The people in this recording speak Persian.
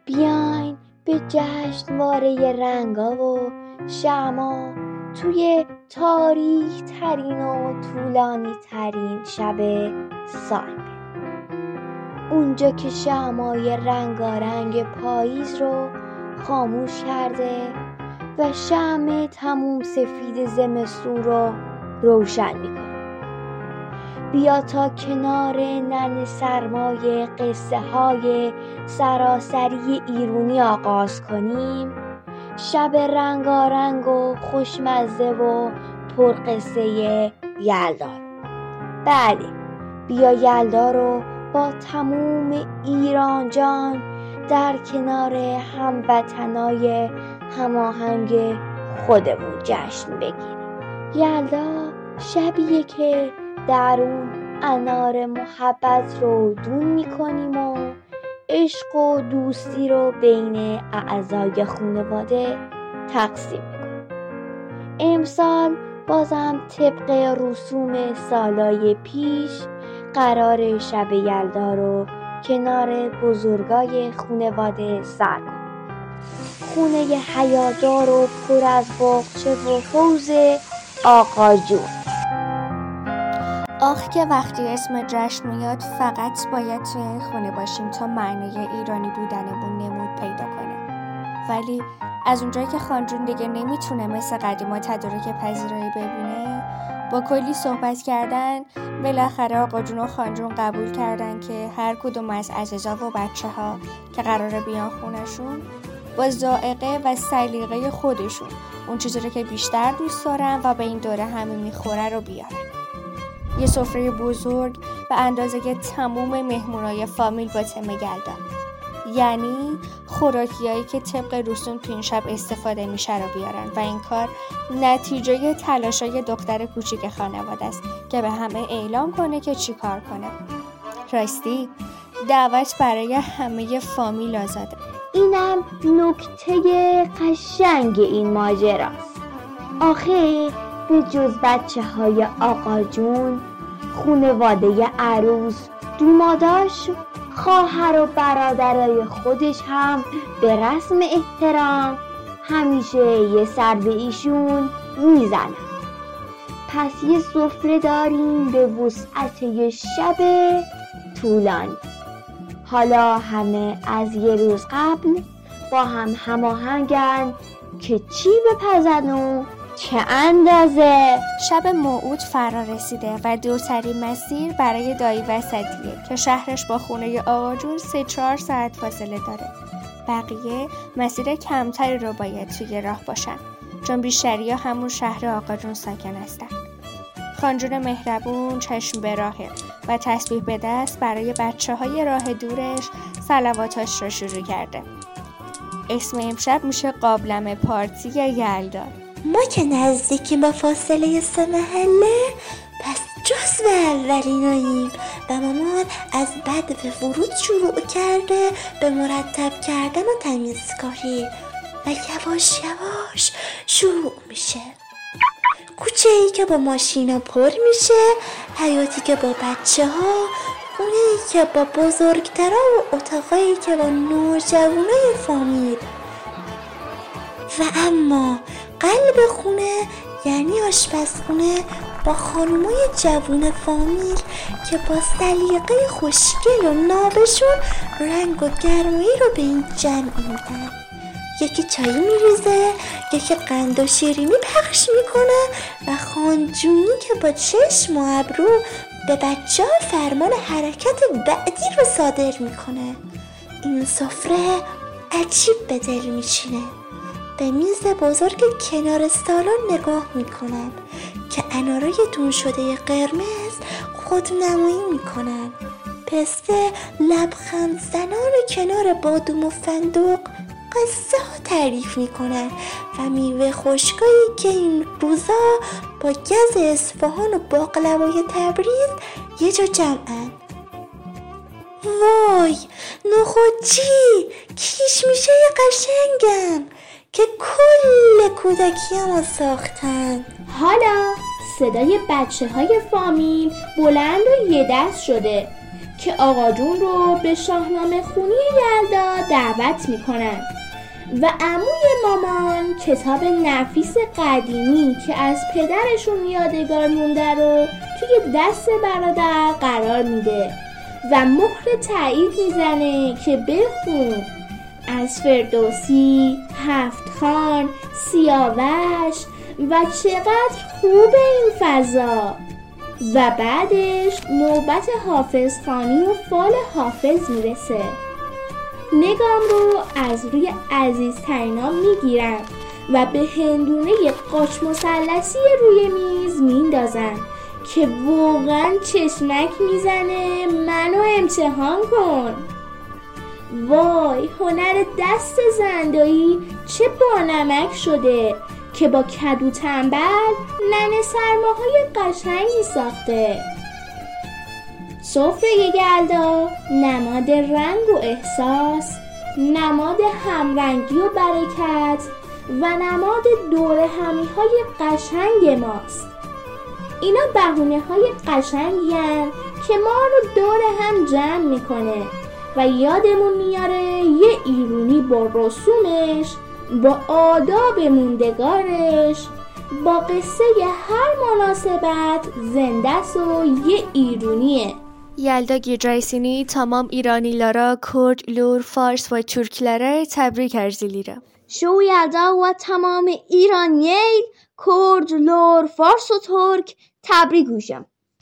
بیاین به جشنواره رنگا و شمع توی تاریک ترین و طولانی ترین شب سال، اونجا که شمعای رنگارنگ پاییز رو خاموش کرده و شمع تموم سفید زمستون رو روشن میکنه. بیا تا کنار نرم سرمای قصه های سراسری ایرونی آغاز کنیم شب رنگارنگ و خوشمزه و پرقصه یلدا رو. بله، بیا یلدا رو با تموم ایران جان در کنار هموطنای هماهنگ خودمون جشن بگیریم. یلدا شبیه که در اون انار محبت رو دون میکنیم و عشق و دوستی رو بین اعضای خانواده تقسیم میکنیم. امسال بازم طبق رسوم سالای پیش قرار شب یلدا رو کنار بزرگای خانواده سر کنیم. خونه حیادار و پر از باغچه و حوض آقا جون. آخ که وقتی اسم جشن میاد فقط باید توی این خونه باشیم تا معنای ایرانی بودنمون نمود پیدا کنه. ولی از اونجایی که خانجون دیگه نمیتونه مثل قدیما تدارک پذیرایی ببینه، با کلی صحبت کردن بالاخره آقا جون و خانجون قبول کردن که هر کدوم از عزیزا و بچه ها که قراره بیان خونشون با ذائقه و سلیقه خودشون اون چیزی رو که بیشتر دوست دارن و به این دوره همه میخوره رو بیارن. یه سفره بزرگ به اندازه تموم مهمونای فامیل با تم یلدا، یعنی خوراکیایی که طبق رسوم تو این شب استفاده میشه رو بیارن و این کار نتیجه تلاشای دختر کوچیک خانواده است که به همه اعلام کنه که چی کار کنه. راستی دعوت برای همه فامیل آزاده. اینم نکته قشنگ این ماجراست. آخه به جز بچه های آقا جون، خانواده عروس، دوماداش، خواهر و برادرای خودش هم به رسم احترام همیشه یه سر به ایشون میزنن. پس یه سفره داریم به وسعت یه شب طولانی. حالا همه از یه روز قبل با هم هماهنگن که چی بپزن و چه اندازه. شب موعود فرا رسیده و دورترین مسیر برای دایی وسطیه که شهرش با خونه آقا جون 3-4 ساعت فاصله داره. بقیه مسیر کمتری رو باید توی راه باشن چون بیشتری ها همون شهر آقا جون ساکن هستن. خانجون مهربون چشم به راهه و تسبیح به دست برای بچه های راه دورش صلواتاش رو شروع کرده. اسم امشب میشه قابلمه پارتی یلدا. ما که نزدیکیم با فاصله 3 محله، پس جزو اولیناییم و مامان از بعد به ورود شروع کرده به مرتب کردن و تمیزکاری و یواش یواش شروع میشه. کوچه ای که با ماشینا پر میشه، حیاتی که با بچه ها، خونه‌ای که با بزرگترا و اتاقایی که با نوجوانای فامیل. و اما قلب خونه یعنی آشپزخونه با خانمای جوون فامیل که با سلیقه خوشگل و نابشون رنگ و گرمایی رو به این جمع میدن. یکی چای میریزه، یکی قند و شیرینی پخش میکنه و خانجونی که با چشم و ابرو به بچه ها فرمان حرکت بعدی رو صادر میکنه. این سفره عجیب به دل میشینه. به میز بزرگ کنار سالن نگاه میکنم که انارای دون شده قرمز خودنمایی میکنن. پسته لبخند زنان کنار بادوم و فندق قصه ها تعریف میکنن و میوه خشکایی که این روزا با گز اصفهان و باقلوای تبریز یه جا جمعن. وای، نخودچی، کیشمیشه قشنگم که کل کودکی‌مو ساختن. حالا صدای بچه های فامیل بلند و یه دست شده که آقا جون رو به شاهنامه خونی یلدا یا دعوت میکنن و عموی مامان کتاب نفیس قدیمی که از پدرشون یادگار مونده رو توی دست برادر قرار میده و مهر تایید میزنه که بخون. از فردوسی، هفت‌خوان، سیاوش و چقدر خوب این فضا. و بعدش نوبت حافظ خانی و فال حافظ میرسه. نگام رو از روی عزیزترینام میگیرم و به هندونه قاچ مثلثی روی میز میندازم که واقعا چشمک میزنه منو امتحان کن. وای، هنر دست زندایی چه بانمک شده که با کدو تنبل ننه سرماهای قشنگی ساخته. سفره یلدا نماد رنگ و احساس، نماد همرنگی و برکت و نماد دور همی‌های قشنگ ماست. اینا بهونه‌های قشنگی هستند که ما رو دور هم جمع میکنه و یادمون میاره یه ایرونی با رسومش، با آداب موندگارش، با قصه هر مناسبت زنده‌ست و یه ایرونیه. یلدا گیرجایسینی tamam İranlılara, Kürt, Lur, Fars ve Türklere tebrik arz ediyorum. شو یلدا و تمام ایرانیل، کرد، لور، فارس و ترک تبریک میگم.